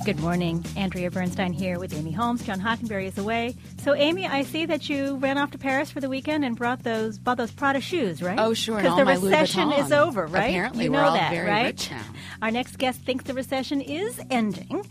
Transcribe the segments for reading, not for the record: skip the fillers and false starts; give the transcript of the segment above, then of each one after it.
Good morning. Andrea Bernstein here with Amy Holmes. John Hockenberry is away. So, Amy, I see that you ran off to Paris for the weekend and bought those Prada shoes, right? Oh, sure. Because the recession is over, right? Apparently, you know we're all that, very right? rich now. Our next guest thinks the recession is ending.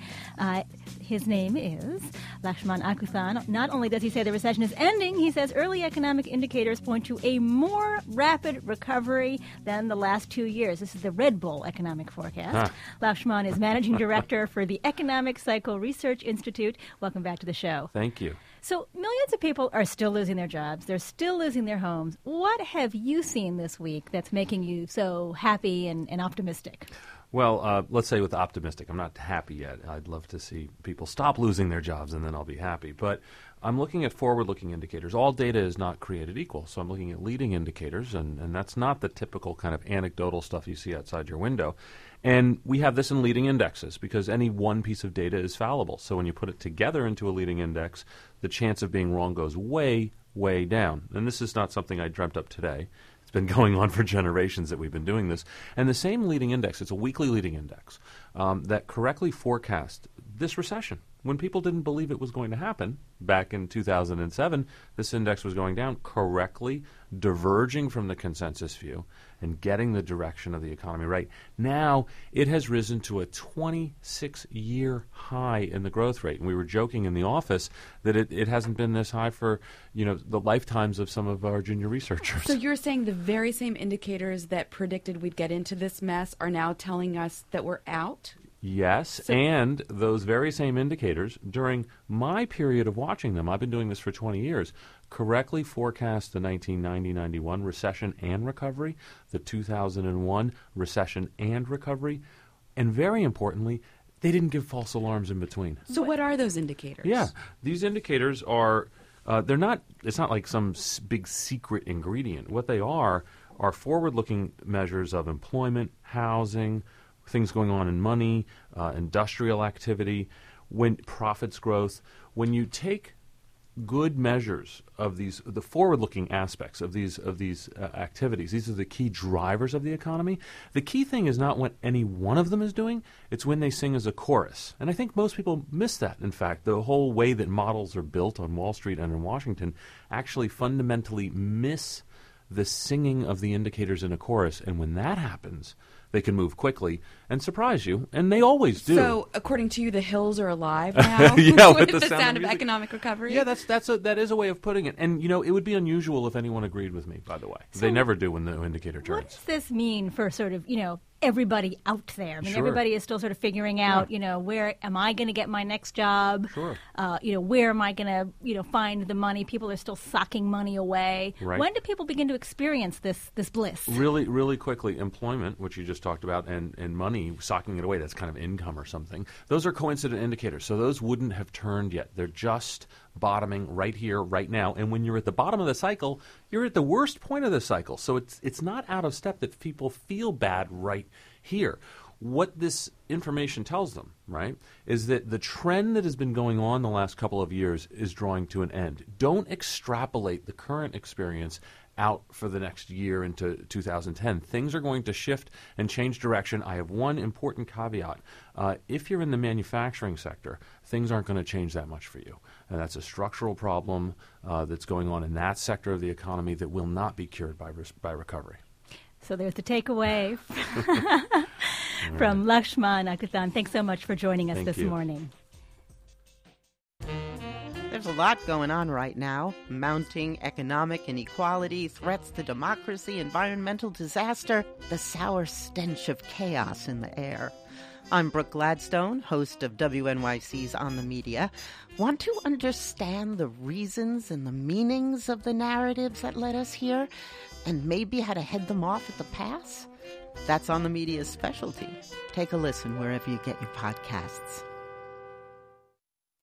His name is Lakshman Akuthan. Not only does he say the recession is ending, he says early economic indicators point to a more rapid recovery than the last 2 years. This is the Red Bull economic forecast. Lakshman is managing director for the Economic Cycle Research Institute. Welcome back to the show. Thank you. So millions of people are still losing their jobs. They're still losing their homes. What have you seen this week that's making you so happy and optimistic? Well, let's say with optimistic. I'm not happy yet. I'd love to see people stop losing their jobs and then I'll be happy. But I'm looking at forward-looking indicators. All data is not created equal. So I'm looking at leading indicators, and that's not the typical kind of anecdotal stuff you see outside your window. And we have this in leading indexes because any one piece of data is fallible. So when you put it together into a leading index, the chance of being wrong goes way, way down. And this is not something I dreamt up today. It's been going on for generations that we've been doing this. And the same leading index, it's a weekly leading index, that correctly forecast this recession. When people didn't believe it was going to happen back in 2007, this index was going down, correctly diverging from the consensus view and getting the direction of the economy right. Now it has risen to a 26-year high in the growth rate. And we were joking in the office that it hasn't been this high for, the lifetimes of some of our junior researchers. So you're saying the very same indicators that predicted we'd get into this mess are now telling us that we're out? Yes, and those very same indicators, during my period of watching them, I've been doing this for 20 years, correctly forecast the 1990-91 recession and recovery, the 2001 recession and recovery, and very importantly, they didn't give false alarms in between. So what are those indicators? Yeah, these indicators are, it's not like some big secret ingredient. What they are forward-looking measures of employment, housing, things going on in money, industrial activity, when profits growth. When you take good measures of the forward-looking aspects of these activities, these are the key drivers of the economy. The key thing is not what any one of them is doing; it's when they sing as a chorus. And I think most people miss that. In fact, the whole way that models are built on Wall Street and in Washington actually fundamentally miss the singing of the indicators in a chorus. And when that happens, they can move quickly and surprise you, and they always do. So, according to you, the hills are alive now yeah, with the sound of economic recovery? Yeah, that is a way of putting it. And, it would be unusual if anyone agreed with me, by the way. So they never do when the indicator turns. What does this mean for sort of, everybody out there? I mean, Sure. Everybody is still sort of figuring out, where am I going to get my next job? Sure. Where am I going to, find the money? People are still socking money away. Right. When do people begin to experience this bliss? Really, really quickly, employment, which you just talked about, and money, socking it away, that's kind of income or something. Those are coincident indicators. So those wouldn't have turned yet. They're just bottoming right here, right now. And when you're at the bottom of the cycle, you're at the worst point of the cycle. So it's not out of step that people feel bad right here. What this information tells them, right, is that the trend that has been going on the last couple of years is drawing to an end. Don't extrapolate the current experience out for the next year into 2010. Things are going to shift and change direction. I have one important caveat. If you're in the manufacturing sector, things aren't going to change that much for you. And that's a structural problem that's going on in that sector of the economy that will not be cured by recovery. So there's the takeaway from Lakshman Akuthan. Thanks so much for joining us this morning. There's a lot going on right now. Mounting economic inequality, threats to democracy, environmental disaster, the sour stench of chaos in the air. I'm Brooke Gladstone, host of WNYC's On the Media. Want to understand the reasons and the meanings of the narratives that led us here, and maybe how to head them off at the pass? That's On the Media's specialty. Take a listen wherever you get your podcasts.